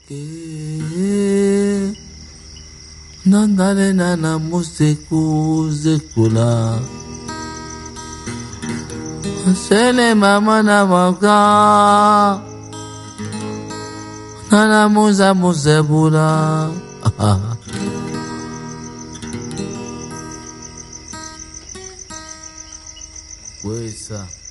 Nandale nana museku zekula Sele mama na maka Nana muza musebula Wesa